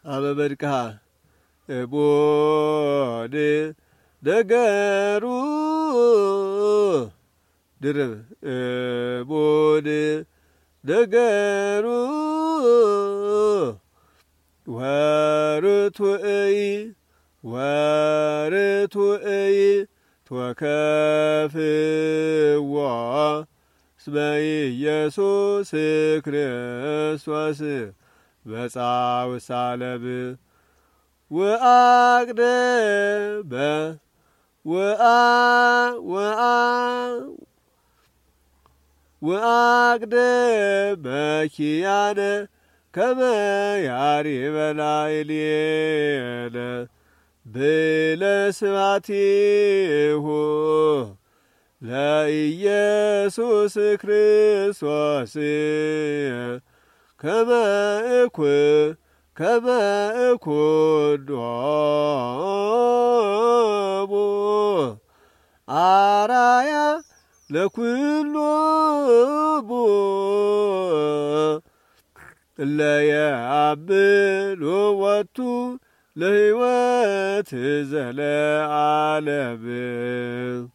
አበበድካ ቦድ ደገሩ ድርብ ቦድ ደገሩ ወርቱእይ ተወከፍዋ እስመ ኢየሱስ ክርስቶስ በጻው ሳለብ ወአቅደበ ኪያነ ከመ ያሪበና ኢልየነ ብለስባቲሁ ለኢየሱስ ክርስቶስ ከመ እኩዶሙ አራያ ለኩሎሙ ለየአምኑ ወቱ ለሕይወት ዘለዓለም